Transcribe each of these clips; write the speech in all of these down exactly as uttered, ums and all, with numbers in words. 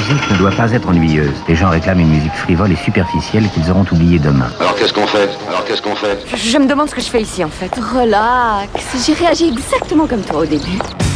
musique ne doit pas être ennuyeuse. Les gens réclament une musique frivole et superficielle qu'ils auront oubliée demain. Alors qu'est-ce qu'on fait Alors qu'est-ce qu'on fait je, je me demande ce que je fais ici en fait. Relax, j'ai réagi exactement comme toi au début.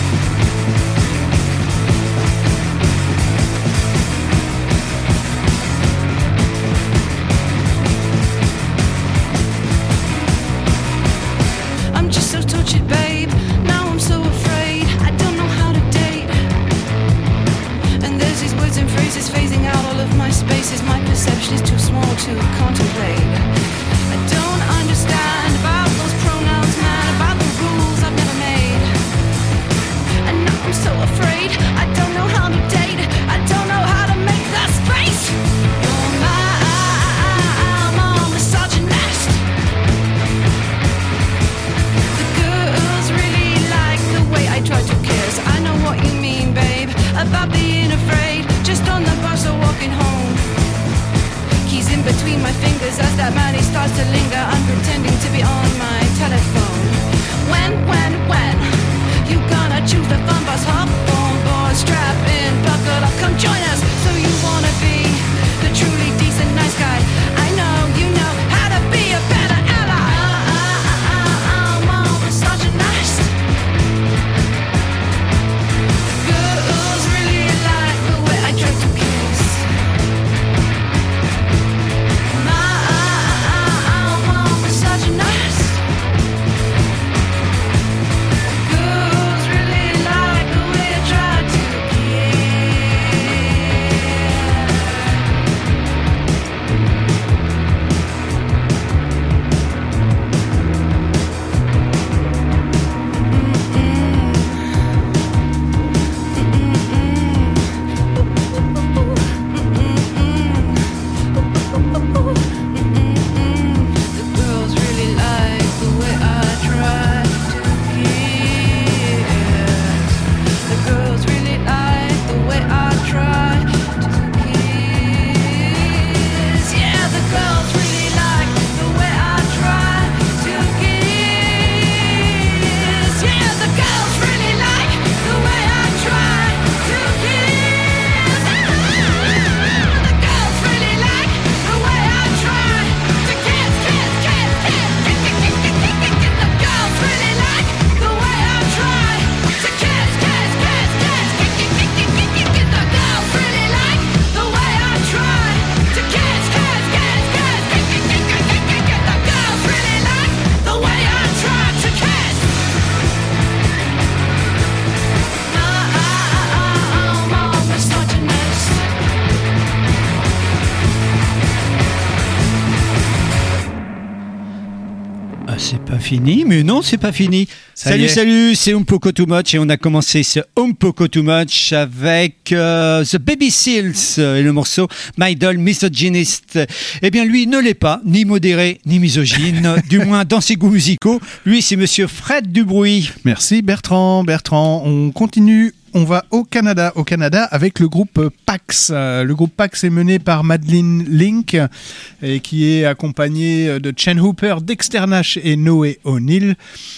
Fini, mais non, c'est pas fini. Ça salut, salut, c'est Umpoko Too Much et on a commencé ce Umpoko Too Much avec euh, The Baby Seals et le morceau My Doll Misogynist. Eh bien, lui ne l'est pas, ni modéré, ni misogyne, du moins dans ses goûts musicaux. Lui, c'est monsieur Fred Dubruy. Merci Bertrand. Bertrand, on continue. On va au Canada, au Canada avec le groupe Pax. Le groupe Pax est mené par Madeleine Link et qui est accompagné de Chen Hooper, Dexter Nash et Noé O'Neill.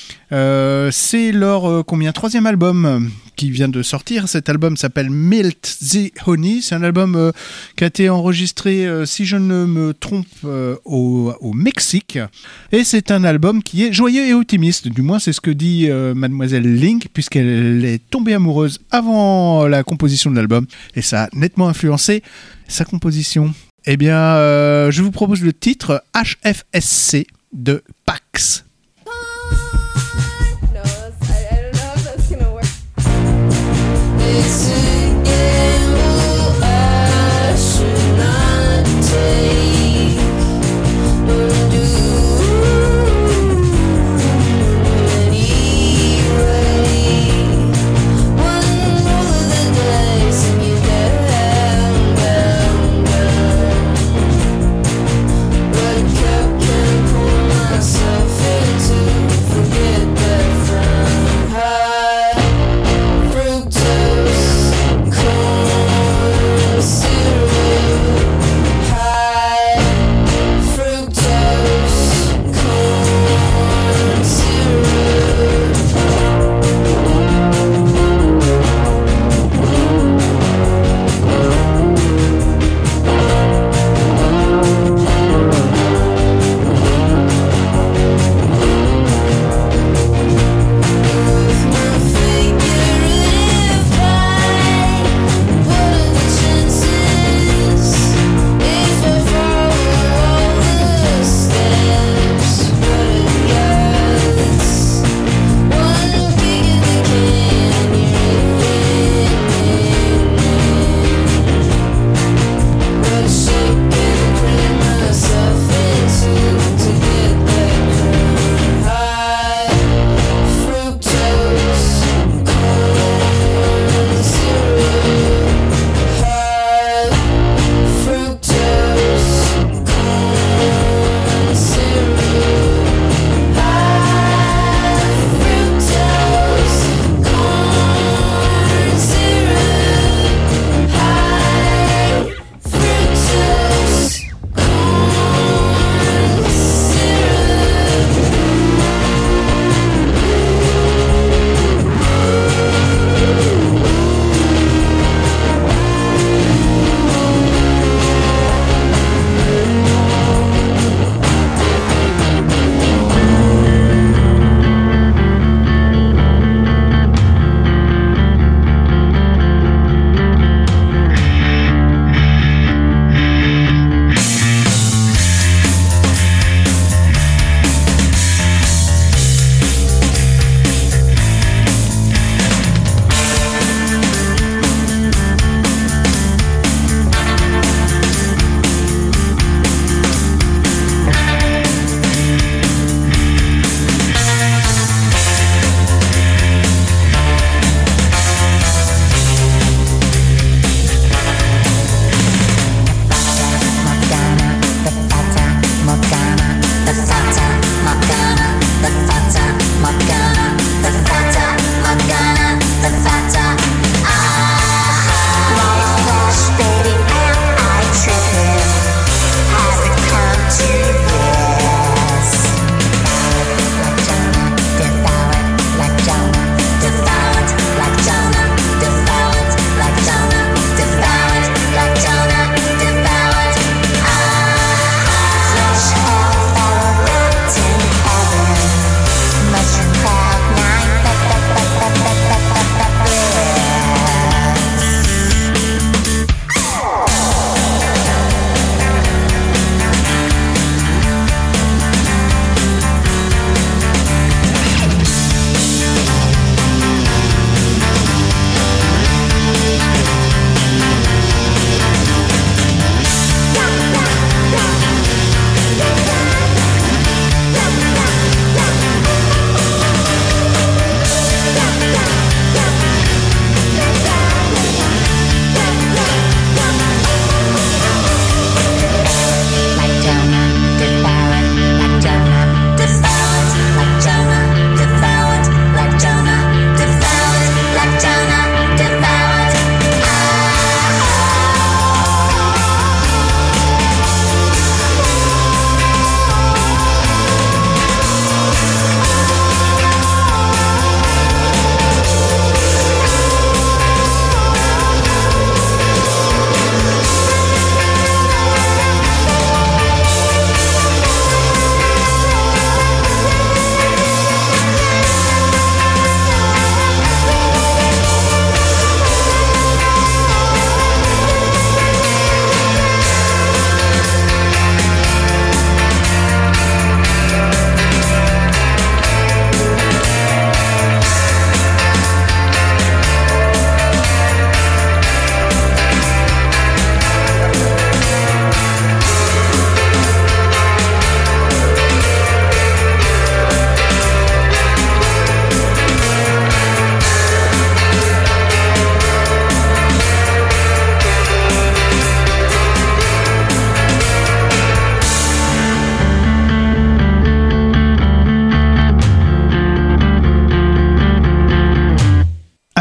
Euh, c'est leur euh, combien troisième album qui vient de sortir. Cet album s'appelle Melt the Honey. C'est un album euh, qui a été enregistré, euh, si je ne me trompe, euh, au, au Mexique. Et c'est un album qui est joyeux et optimiste. Du moins, c'est ce que dit euh, Mademoiselle Link, puisqu'elle est tombée amoureuse avant la composition de l'album. Et ça a nettement influencé sa composition. Eh bien, euh, je vous propose le titre H F S C de Pax. It's a gamble I should not take or do anyway. One roll of the dice and you're down, down, down. But I can't pull myself in.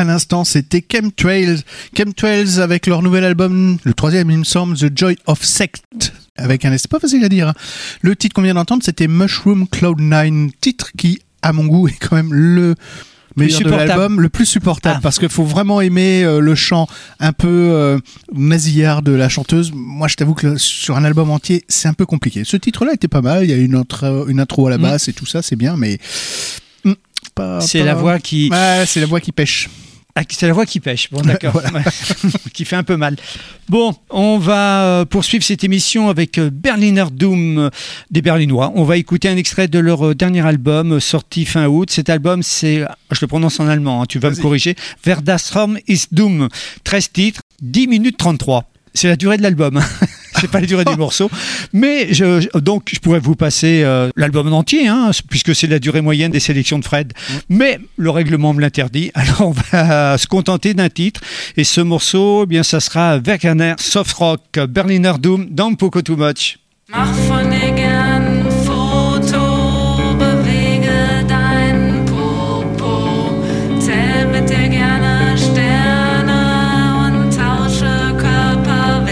l'instant, c'était Chemtrails. Chemtrails avec leur nouvel album, le troisième, il me semble, The Joy of Sect. Avec un, c'est pas facile à dire. Hein. Le titre qu'on vient d'entendre, c'était Mushroom Cloud nine, titre qui, à mon goût, est quand même le meilleur de l'album, le plus supportable, ah. parce qu'il faut vraiment aimer euh, le chant un peu euh, nasillard de la chanteuse. Moi, je t'avoue que sur un album entier, c'est un peu compliqué. Ce titre-là était pas mal. Il y a une, autre, une intro à la basse mmh. et tout ça, c'est bien, mais mmh, pas, c'est pas... la voix qui. Ouais, c'est la voix qui pêche. Ah, c'est la voix qui pêche, bon d'accord, voilà. qui fait un peu mal. Bon, on va poursuivre cette émission avec Berliner Doom des Berlinois. On va écouter un extrait de leur dernier album sorti fin août. Cet album, c'est, je le prononce en allemand, hein, tu vas Vas-y. me corriger, Wer das Raum ist Doom, treize titres, dix minutes trente-trois. C'est la durée de l'album. C'est pas la durée des morceaux, mais je, donc je pourrais vous passer euh, l'album en entier, hein, puisque c'est la durée moyenne des sélections de Fred. Mais le règlement me l'interdit, alors on va se contenter d'un titre. Et ce morceau, eh bien, ça sera Wegner Soft Rock, Berliner Doom, Don't Poco Too Much. Mach von dir gern ein Foto, bewege dein Popo, zähl mit dir gerne Sterne und tausche Körperwärme.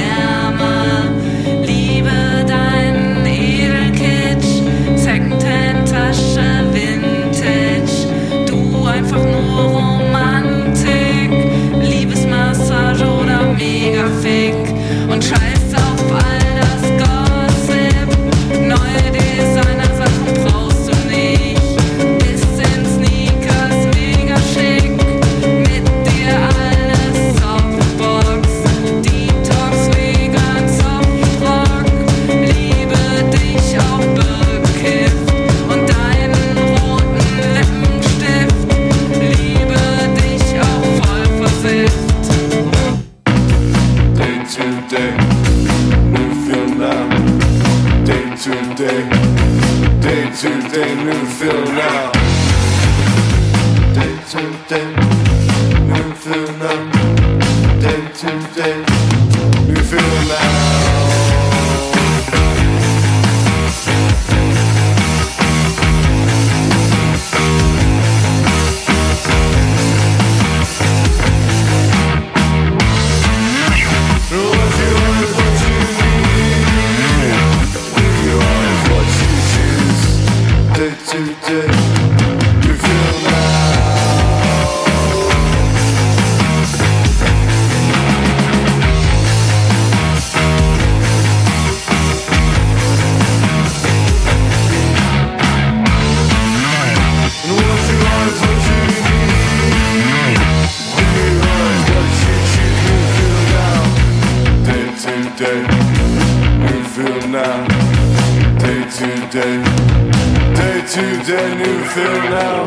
Liebe deinen Edelkitsch, Secondhand-Tasche, Vintage, du einfach nur Romantik, Liebesmassage oder Megafick und scheiß auf all das Gossip. Neue Designer-Sachen brauchst du nicht. Bis in Sneakers, mega schick. Mit dir alles Softbox. Detox, vegan, Softrock. Liebe dich auch bekifft. Und deinen roten Lippenstift. Liebe dich auch voll versifft. Day to day, new feel now. Day to day, day to day, new feel now. Day to day, new feel now. Day to day, new feel now. Day to day, you feel now. And what you want is what you need. Do you want what you choose? You feel now. Day to day, you feel now. Day to day. Day to day, new feel now.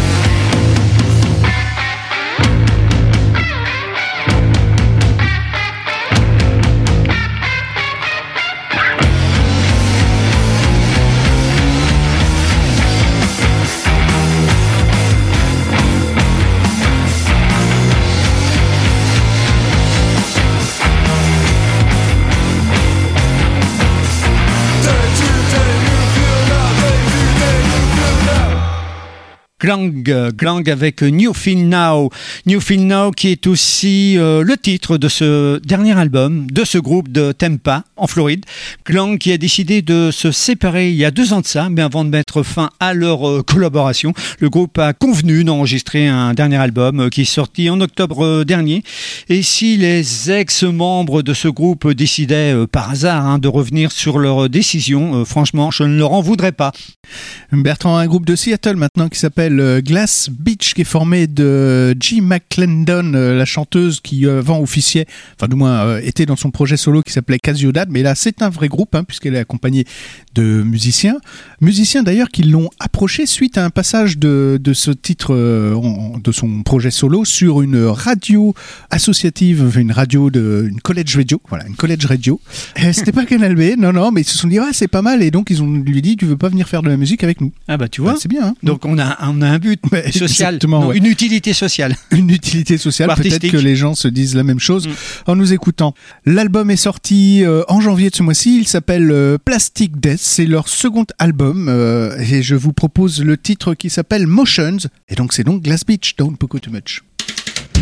Glang, Glang avec New Feel Now. New Feel Now qui est aussi euh, le titre de ce dernier album de ce groupe de Tampa en Floride. Glang qui a décidé de se séparer il y a deux ans de ça, mais avant de mettre fin à leur euh, collaboration, le groupe a convenu d'enregistrer un dernier album euh, qui est sorti en octobre euh, dernier. Et si les ex-membres de ce groupe décidaient euh, par hasard hein, de revenir sur leur décision, euh, franchement, je ne leur en voudrais pas. Bertrand, un groupe de Seattle maintenant qui s'appelle Glass Beach, qui est formé de G. McClendon, la chanteuse qui avant officiait, enfin du moins était dans son projet solo qui s'appelait Casiodad, mais là c'est un vrai groupe hein, puisqu'elle est accompagnée de musiciens, musiciens d'ailleurs qui l'ont approché suite à un passage de, de ce titre de son projet solo sur une radio associative, une radio de une college radio, voilà une college radio. Et c'était pas Canal B, non non, mais ils se sont dit ah c'est pas mal et donc ils ont lui dit tu veux pas venir faire de la musique avec nous. Ah bah tu vois, bah, c'est bien. Hein. Donc on a on a un but ouais, social, non, ouais. une utilité sociale. Une utilité sociale, peut-être que les gens se disent la même chose mm. en nous écoutant. L'album est sorti euh, en janvier de ce mois-ci, il s'appelle euh, Plastic Death, c'est leur second album euh, et je vous propose le titre qui s'appelle Motions et donc c'est donc Glass Beach, Don't Poco Too Much.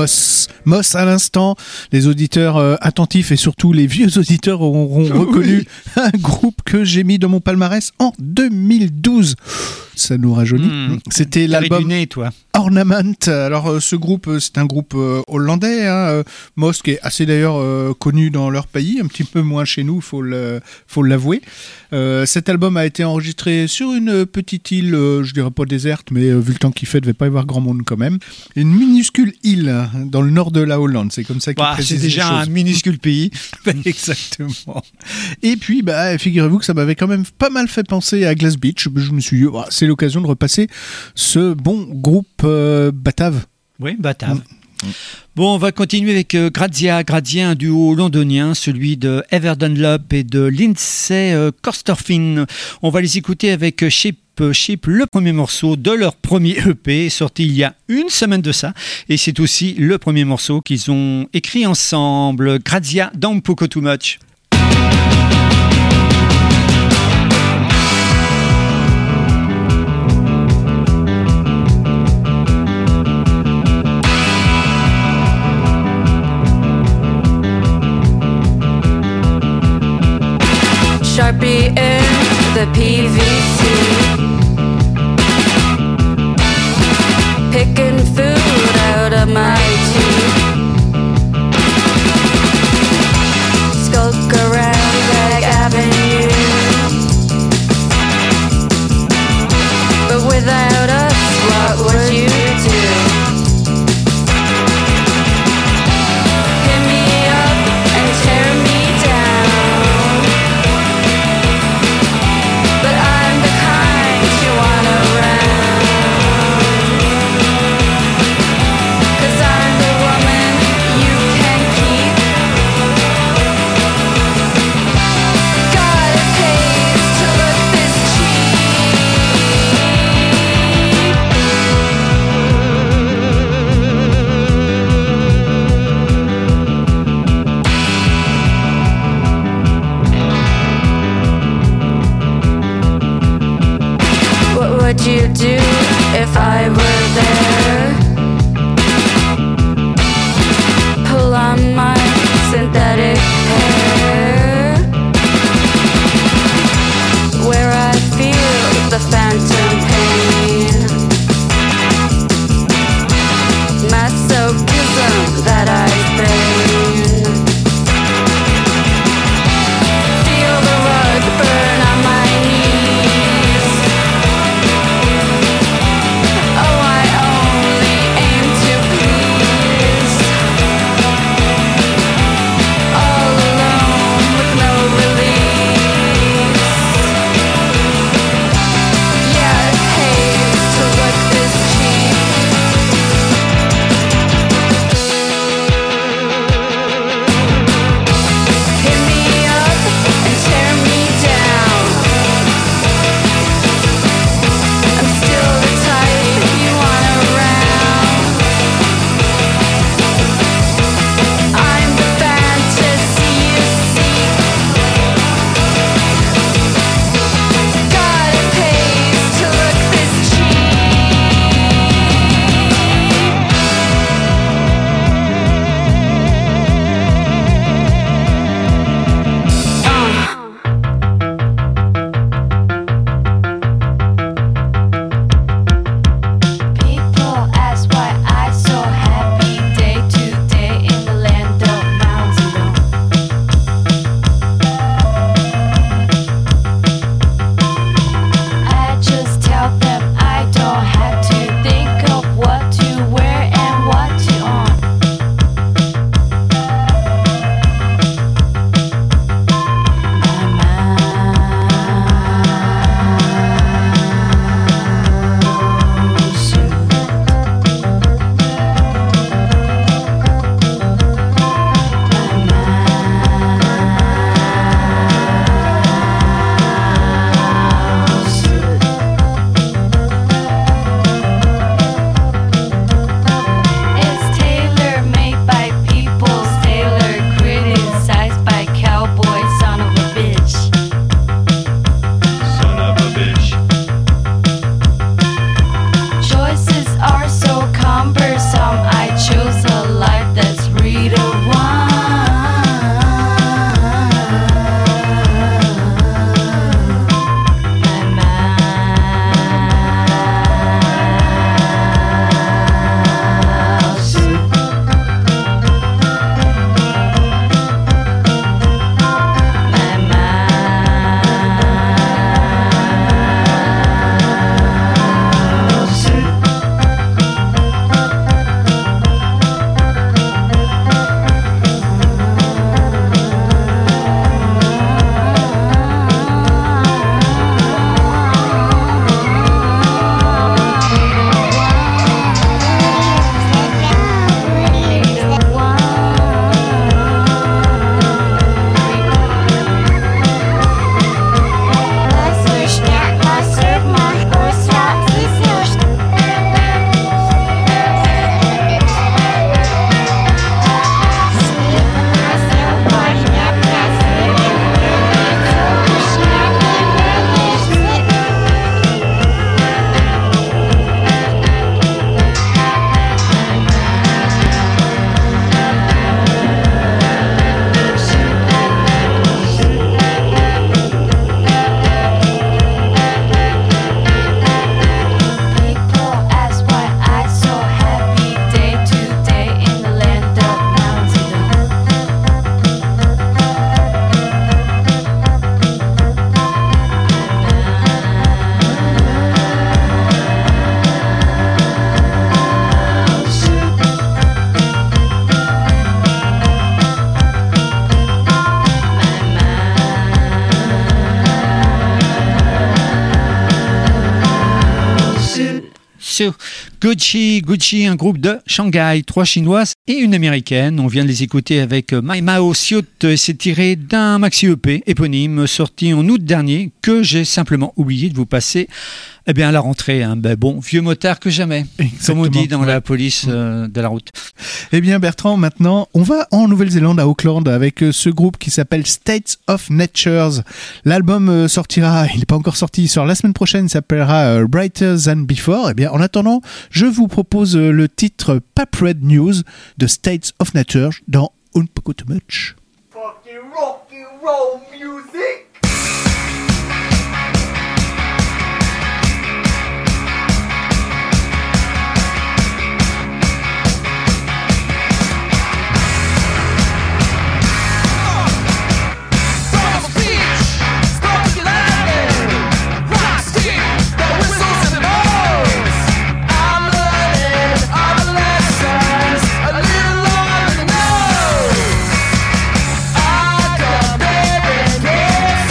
Moss. Moss à l'instant. Les auditeurs euh, attentifs et surtout les vieux auditeurs auront reconnu un groupe que j'ai mis dans mon palmarès en deux mille douze. Ça nous rajeunit. Mmh. C'était l'album du nez, toi. Ornament. Alors euh, ce groupe, euh, c'est un groupe euh, hollandais. Hein, euh, Moss qui est assez d'ailleurs euh, connu dans leur pays, un petit peu moins chez nous, faut le, faut l'avouer. Euh, cet album a été enregistré sur une petite île, euh, je dirais pas déserte, mais euh, vu le temps qu'il fait, il devait pas y avoir grand monde quand même. Une minuscule île hein, dans le nord de la Hollande. C'est comme ça qu'il bah, précise c'est déjà les choses. Un minuscule pays. Exactement. Et puis, bah, figurez-vous que ça m'avait quand même pas mal fait penser à Glass Beach. Je me suis dit, oh, c'est l'occasion de repasser ce bon groupe euh, batave. Oui, batave. Mmh. Bon, on va continuer avec euh, Grazia. Grazia, un duo londonien, celui de Heather Dunlop et de Lindsay euh, Corstorphine. On va les écouter avec euh, Shape Shape, le premier morceau de leur premier E P, sorti il y a une semaine de ça. Et c'est aussi le premier morceau qu'ils ont écrit ensemble. Grazia dans Un Poco Too Much. Sharpie in the P V C, picking food out of my teeth, skulk around Rag Avenue, but without us, what would you do? Hit me up and tear me down, but I'm the kind you want around, 'cause I'm the woman you can keep. God, it pays to look this cheap. What would you do if I were there? Pull on my synthetic hair, where I feel the phantom pain, masochism that I feign. Feel the rug burn on my knees. Oh, morceau. Gucci, Gucci, un groupe de Shanghai, trois chinoises et une américaine. On vient de les écouter avec My Mao Siut et c'est tiré d'un maxi E P éponyme sorti en août dernier que j'ai simplement oublié de vous passer. Eh bien, à la rentrée, hein, ben bon, vieux motard que jamais, Exactement. comme on dit dans Ouais. la police euh, de la route. Eh bien Bertrand, maintenant, on va en Nouvelle-Zélande, à Auckland, avec euh, ce groupe qui s'appelle States of Natures. L'album euh, sortira, il n'est pas encore sorti, il sort la semaine prochaine, il s'appellera euh, Brighter Than Before. Eh bien, en attendant, je vous propose euh, le titre Pap Red News de States of Natures dans Un Poco Too Much. Fucking rock and roll music. I got baby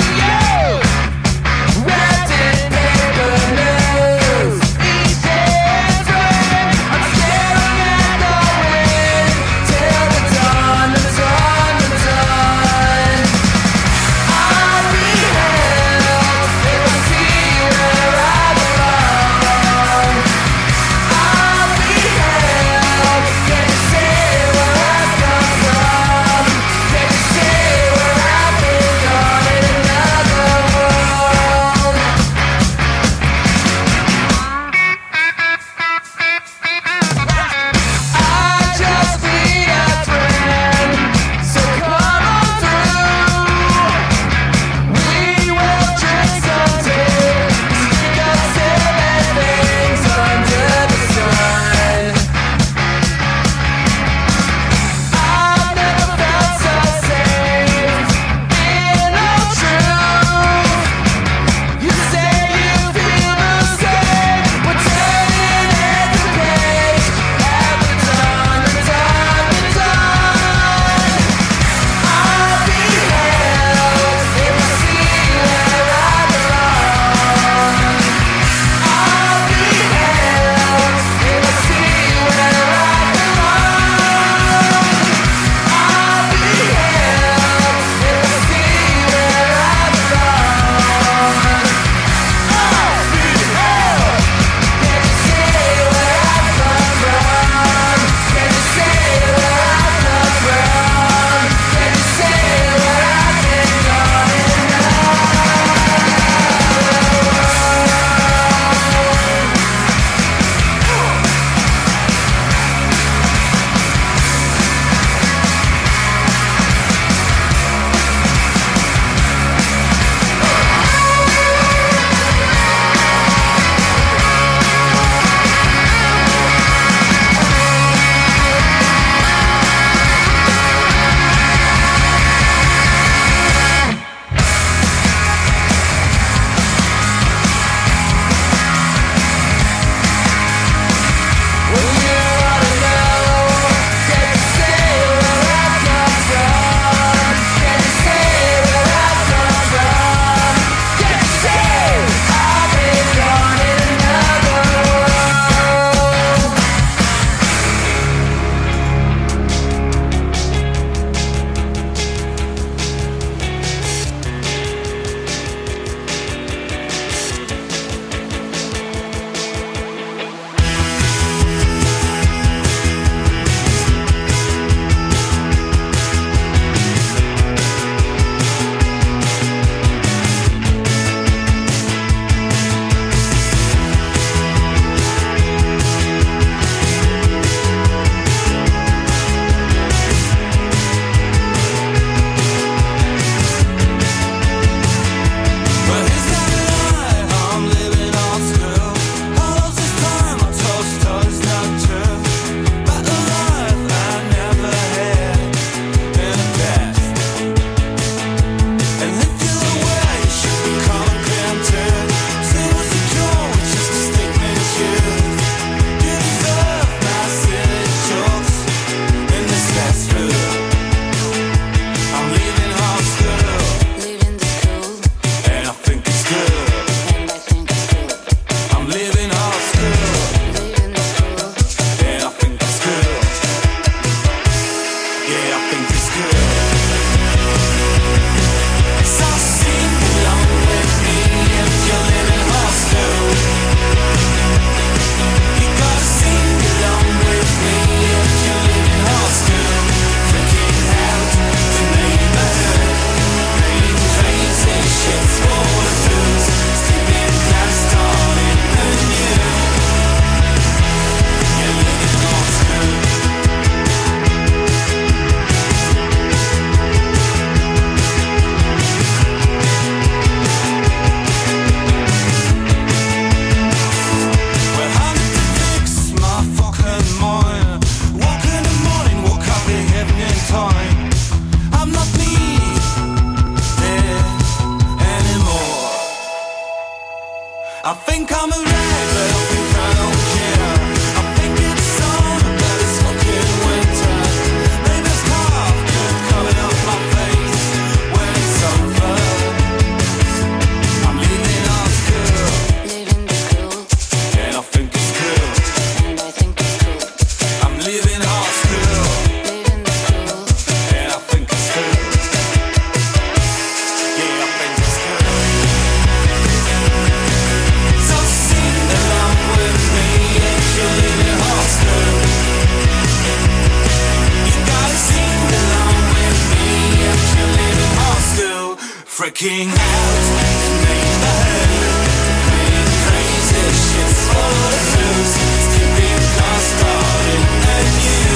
Working out to make my head crazy shit's full of blues. Keeping us started and you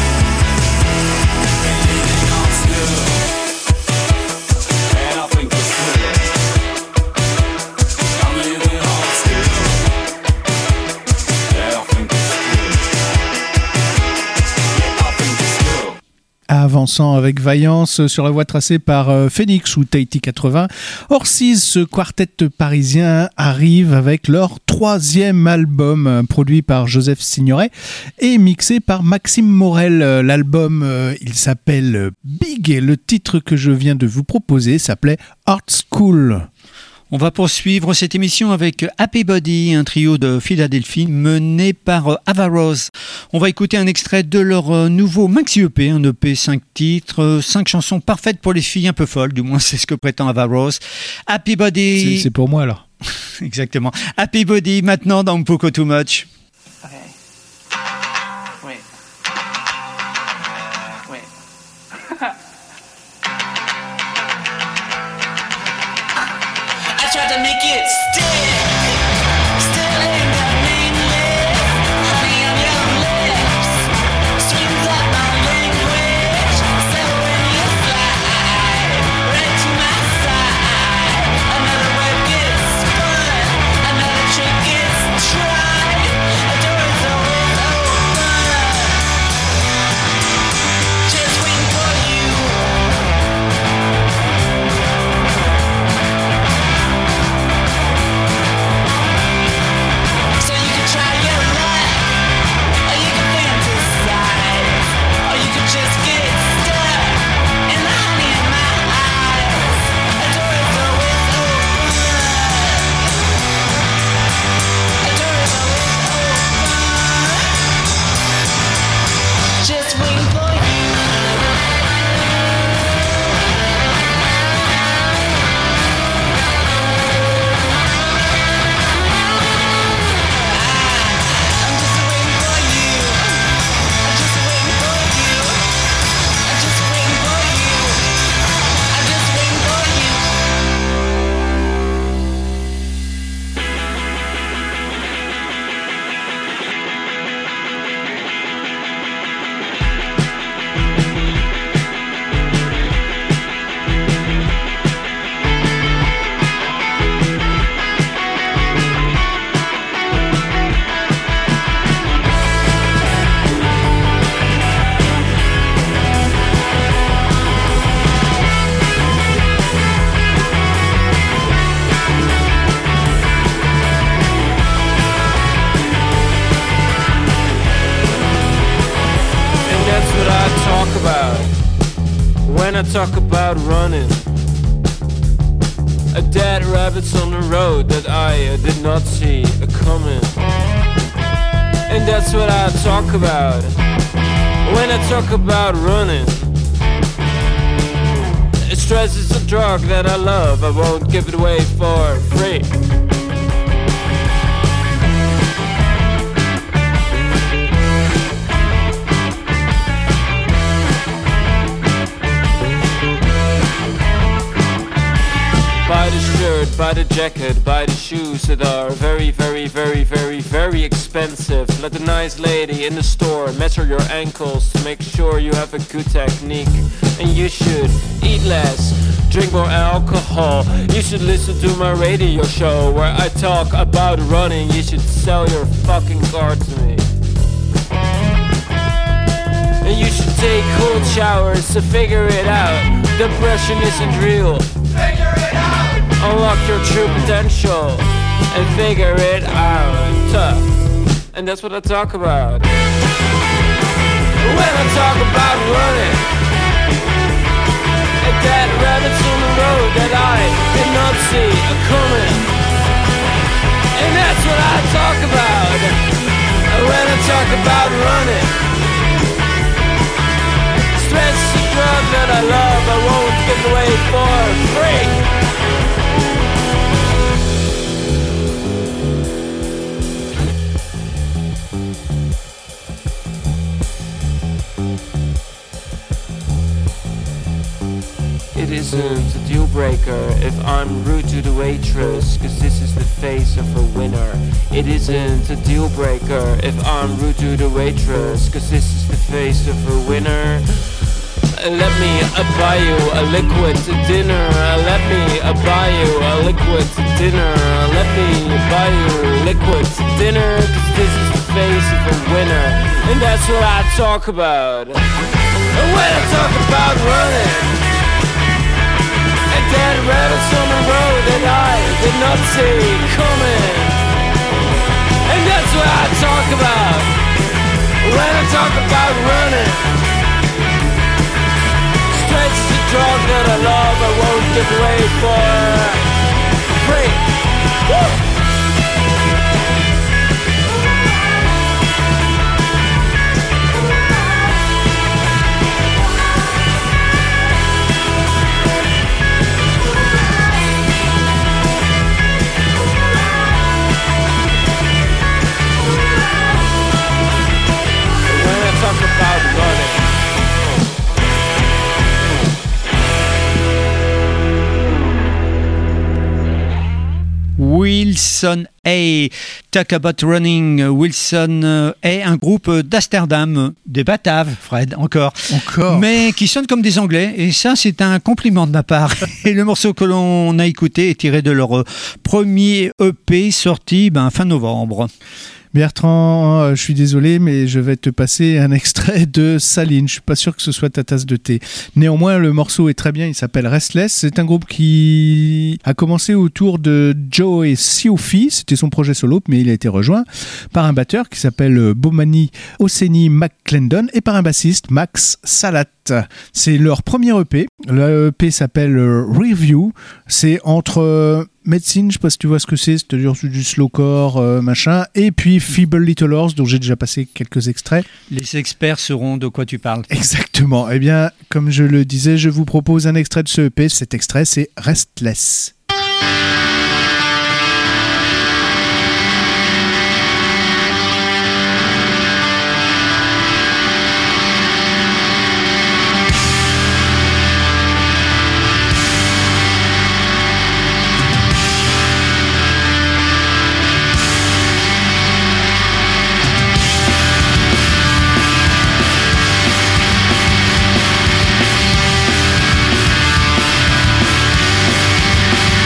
leading on to, and I think it's good. I'm leaving on to, yeah, I think it's good. Yeah, I think it's good. Avançant avec vaillance sur la voie tracée par euh, Phoenix ou Tahiti quatre-vingts, Orsiz, ce quartet parisien, arrive avec leur troisième album euh, produit par Joseph Signoret et mixé par Maxime Morel. Euh, L'album, euh, il s'appelle Big et le titre que je viens de vous proposer s'appelait Art School. On va poursuivre cette émission avec Happy Body, un trio de Philadelphie mené par Ava Rose. On va écouter un extrait de leur nouveau maxi E P, un E P cinq titres, cinq chansons parfaites pour les filles un peu folles, du moins c'est ce que prétend Ava Rose. Happy Body. C'est, c'est pour moi alors. Exactement. Happy Body maintenant dans Mpoko Too Much. Okay. Wait. Wait. I tried to make it stick. Still ain't got meaning. Honey on your lips. Strings up my language. So when you slide right to my side, another web gets spun, another trick gets tried. A door is always open. Just waiting for you. So you can try your luck, or you can fantasize, or you can just get stuck in the honey in my eyes. A door is always open. A door is always open. Just waiting for you. I'm just waiting for you. I'm just waiting for you. I'm just waiting for you. I'm just waiting for you. And that's what I talk about when I talk about running. A dead rabbit's on the road that I uh, did not see uh, coming. And that's what I talk about when I talk about running. Stress is a drug that I love, I won't give it away for free. Buy the shirt, buy the jacket, buy the shoes that are very, very, very, very, very expensive. Let the nice lady in the store measure your ankles to make sure you have a good technique. And you should eat less, drink more alcohol. You should listen to my radio show where I talk about running. You should sell your fucking car to me. And you should take cold showers to figure it out. Depression isn't real. Figure it out. Unlock your true potential and figure it out. Tough. And that's what I talk about when I talk about running. A dead rabbit's on the road that I did not see coming. And that's what I talk about when I talk about running. Stress is a drug that I love, I won't give it away for free. It isn't a deal breaker if I'm rude to the waitress, cause this is the face of a winner. It isn't a deal breaker if I'm rude to the waitress, cause this is the face of a winner. Let me uh, buy you a liquid dinner. Let me uh, buy you a liquid dinner. Let me buy you liquid dinner, cause this is the face of a winner. And that's what I talk about when I talk about running. And dead rabbits on the road that I did not see coming. And that's what I talk about when I talk about running. It's the drug that I love, I won't give away for free. Woo! When I talk about running, Wilson A. Talk About Running. Wilson A, un groupe d'Amsterdam, des Bataves, Fred, encore. Encore. Mais qui sonnent comme des Anglais. Et ça, c'est un compliment de ma part. Et le morceau que l'on a écouté est tiré de leur premier E P sorti ben, fin novembre. Bertrand, je suis désolé, mais je vais te passer un extrait de Saline. Je suis pas sûr que ce soit ta tasse de thé. Néanmoins, le morceau est très bien. Il s'appelle Restless. C'est un groupe qui a commencé autour de Joe et Siofi. C'était son projet solo, mais il a été rejoint par un batteur qui s'appelle Bomani Oseni McClendon et par un bassiste, Max Salat. C'est leur premier E P. Le E P s'appelle Review. C'est entre Medicine, je sais pas si tu vois ce que c'est, c'est-à-dire du slowcore, euh, machin, et puis Feeble Little Horse, dont j'ai déjà passé quelques extraits. Les experts sauront de quoi tu parles. Exactement. Eh bien, comme je le disais, je vous propose un extrait de ce E P. Cet extrait, c'est Restless. Restless.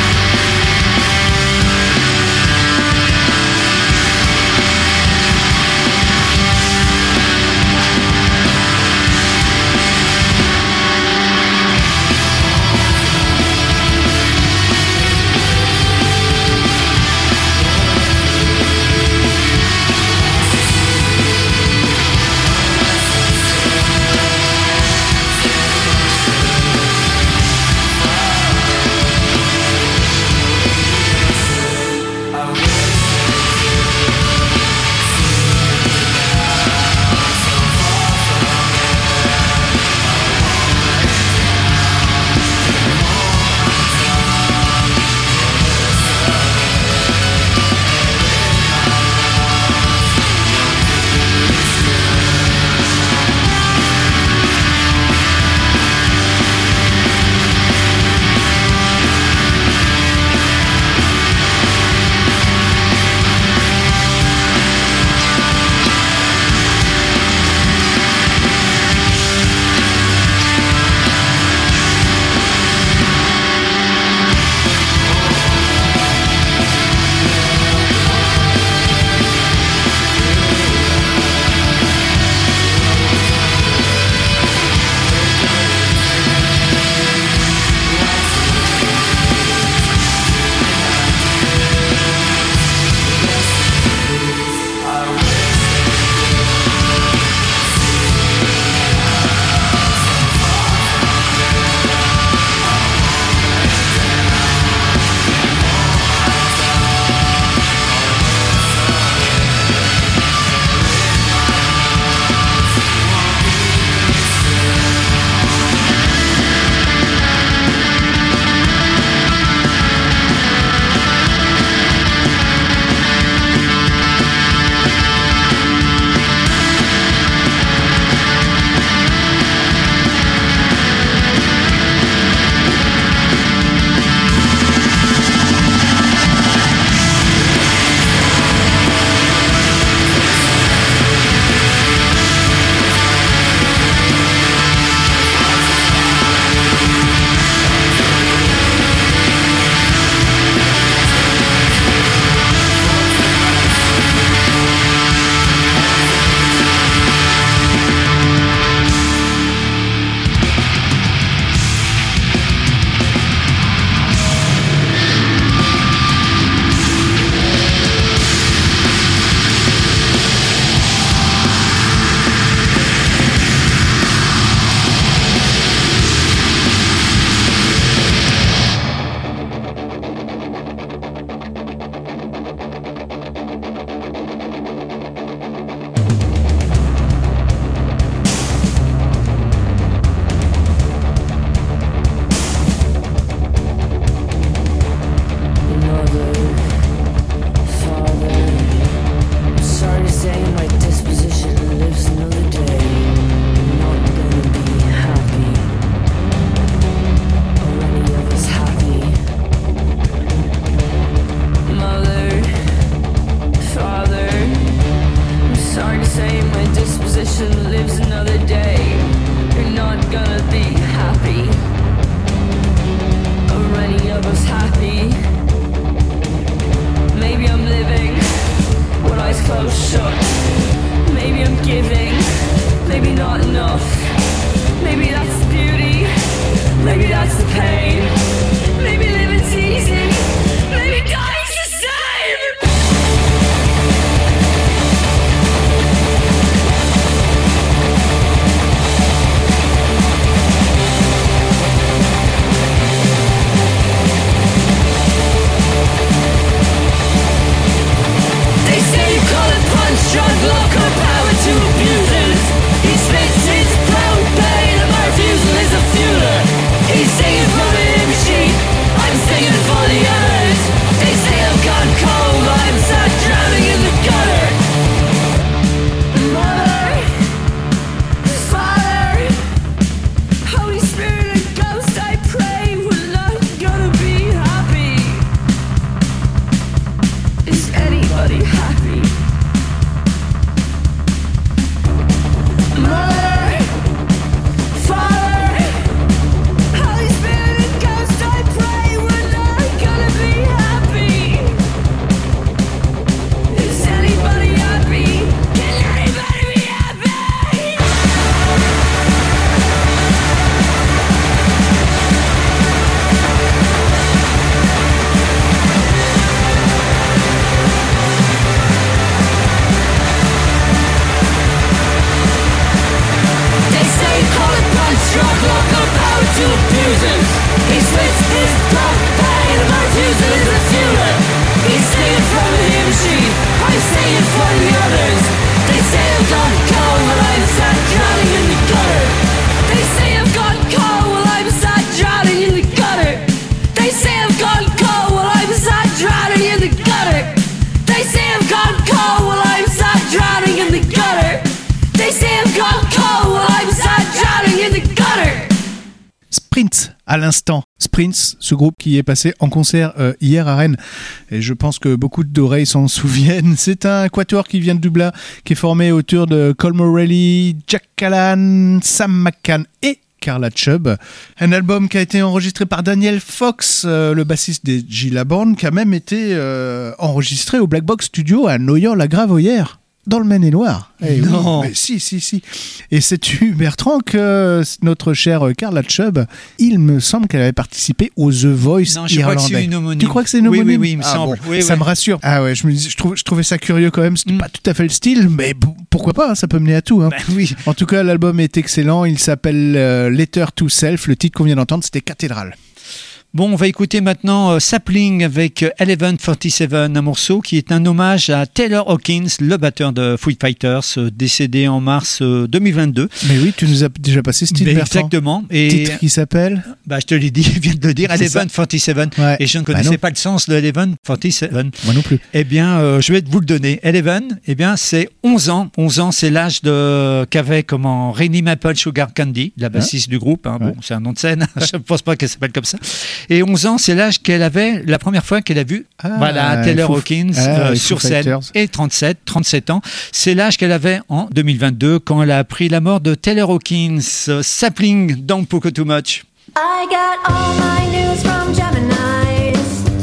À l'instant, Sprints, ce groupe qui est passé en concert euh, hier à Rennes, et je pense que beaucoup d'oreilles s'en souviennent. C'est un quatuor qui vient de Dublin, qui est formé autour de Colm O'Reilly, Jack Callan, Sam McCann et Carla Chubb. Un album qui a été enregistré par Daniel Fox, euh, le bassiste des Gila Born, qui a même été euh, enregistré au Black Box Studio à Noyant-la-Gravoyère, dans le Maine-et-Loire. Eh non. Oui, mais si, si, si. Et sais-tu, Bertrand, que notre chère Carla Chubb, il me semble qu'elle avait participé au The Voice non, je irlandais. Crois que c'est une homonyme. Tu crois que c'est une homonyme? Oui, oui, oui, il me ah, semble. Bon, oui, ça oui. me rassure. Ah ouais, je, me dis, je, trouve, je trouvais ça curieux quand même. C'était mm. pas tout à fait le style, mais b- pourquoi pas, hein, ça peut mener à tout. Hein. Ben, oui. En tout cas, l'album est excellent. Il s'appelle euh, Letter to Self. Le titre qu'on vient d'entendre, c'était Cathédrale. Bon, on va écouter maintenant euh, Sapling avec euh, eleven forty-seven, un morceau qui est un hommage à Taylor Hawkins, le batteur de Foo Fighters, euh, décédé en mars euh, deux mille vingt-deux. Mais oui, tu nous as déjà passé ce titre, Mais Bertrand. exactement. Et Titre qui s'appelle bah, je te l'ai dit, je viens de le dire, C'est eleven forty-seven. Ouais. Et je ne Bah connaissais non. pas le sens de eleven forty-seven. Moi non plus. Eh bien, euh, je vais vous le donner. eleven, eh bien, c'est onze ans. onze ans, c'est l'âge de qu'avait comment Rainy Maple Sugar Candy, la bassiste du groupe. Hein. Bon, Ouais. c'est un nom de scène. Je ne pense pas qu'elle s'appelle comme ça. Et onze ans, c'est l'âge qu'elle avait la première fois qu'elle a vu Ah, voilà, Taylor Foo- Hawkins ah, euh, les sur Foo scène. Fighters. Et trente-sept, trente-sept ans. C'est l'âge qu'elle avait en deux mille vingt-deux quand elle a appris la mort de Taylor Hawkins. Euh, Sapling, Don't Poke Too Much. I got all my news from Gemini's.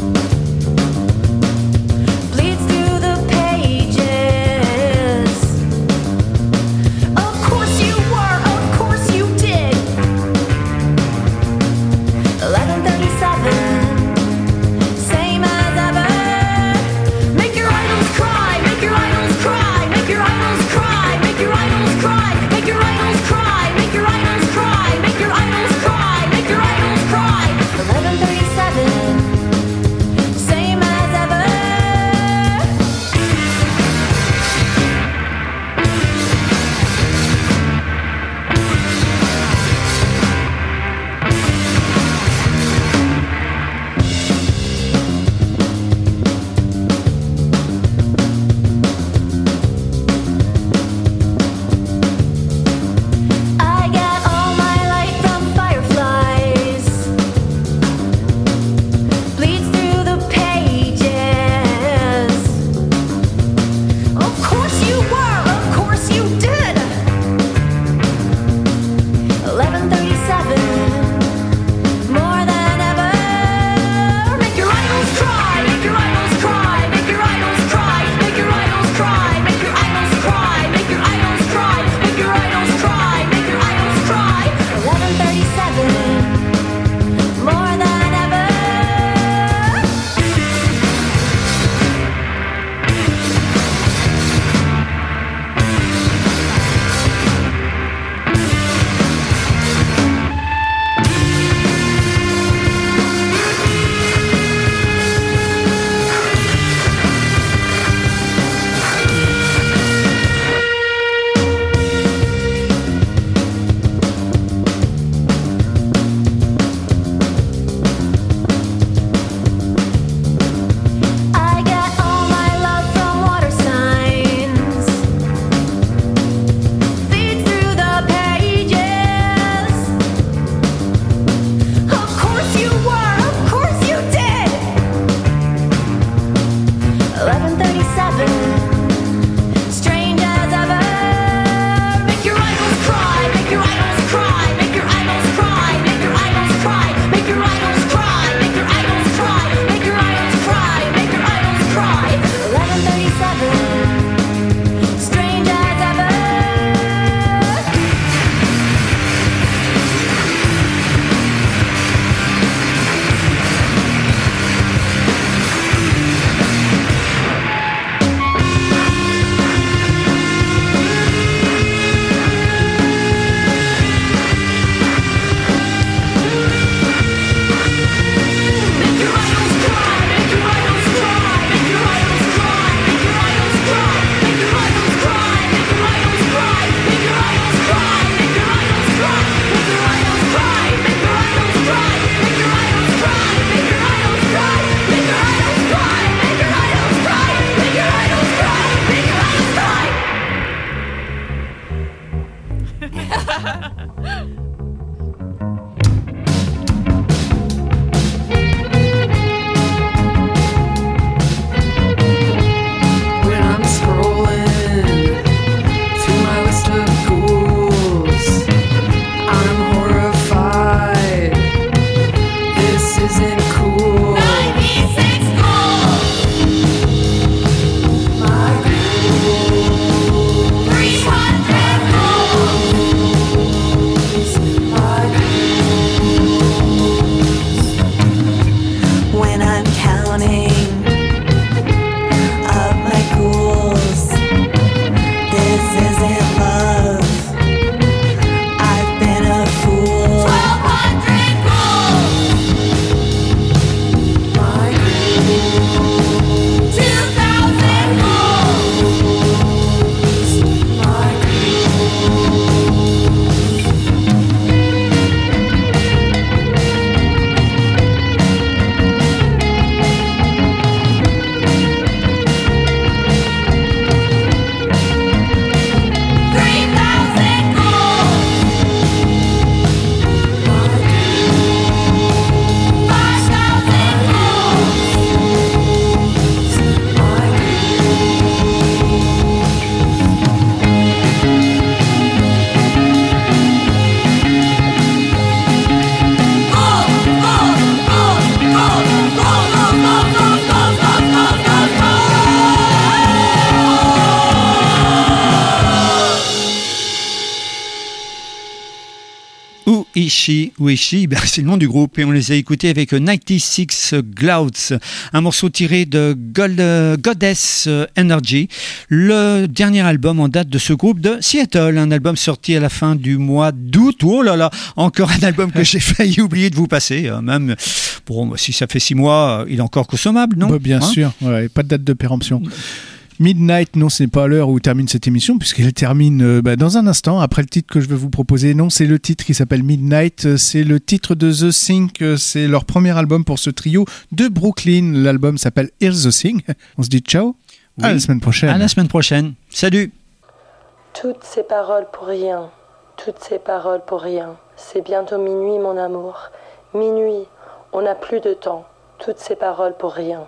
Bleeds through the pages. Of course you were, of course you did. eleven thirty-seven, same as ever. Make your idols cry, make your idols cry, make your idols cry, make your idols cry, make your idols cry, make your idols cry, make your idols cry, make your idols cry. eleven thirty-seven. Wishy, Wishy, ben c'est le nom du groupe et on les a écoutés avec quatre-vingt-six Clouds, un morceau tiré de Gold, Goddess Energy, le dernier album en date de ce groupe de Seattle, un album sorti à la fin du mois d'août. Oh là là, encore un album que j'ai failli oublier de vous passer, même bon, si ça fait six mois, il est encore consommable, non? Bah, bien hein sûr, ouais, pas de date de péremption. Midnight, non, ce n'est pas l'heure où termine cette émission, puisqu'elle termine euh, bah, dans un instant, après le titre que je vais vous proposer. Non, c'est le titre qui s'appelle Midnight, c'est le titre de The Sync, c'est leur premier album pour ce trio de Brooklyn. L'album s'appelle Here's the Thing. On se dit ciao, oui. À la semaine prochaine. À la semaine prochaine, salut. Toutes ces paroles pour rien, toutes ces paroles pour rien. C'est bientôt minuit, mon amour. Minuit, on n'a plus de temps. Toutes ces paroles pour rien.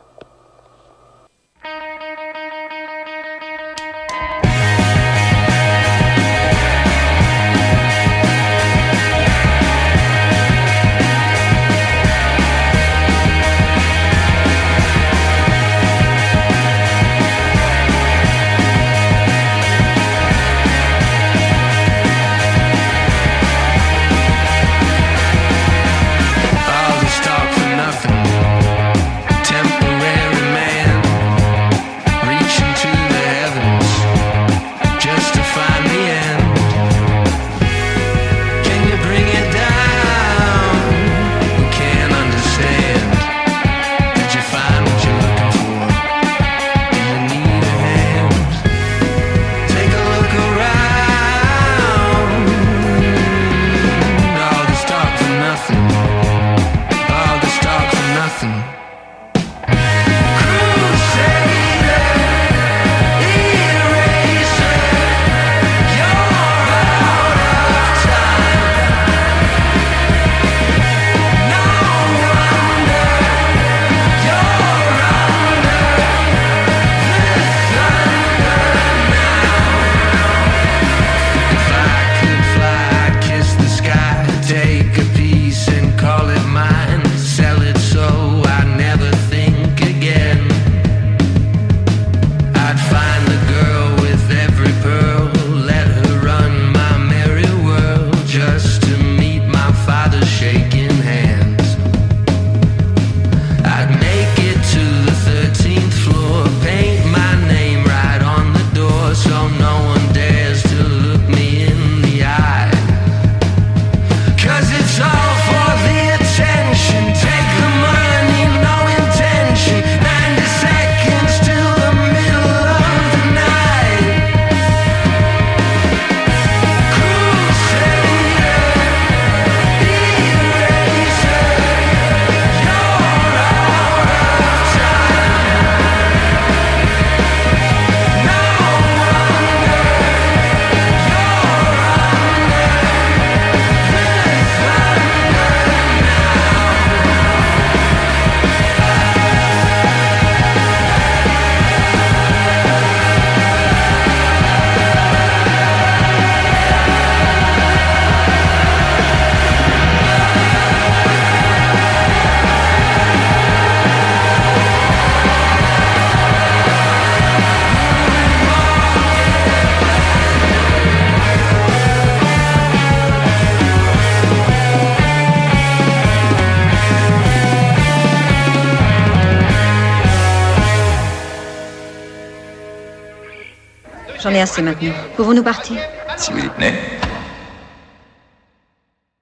J'en ai assez maintenant. Pouvons-nous partir? Si vous y tenez.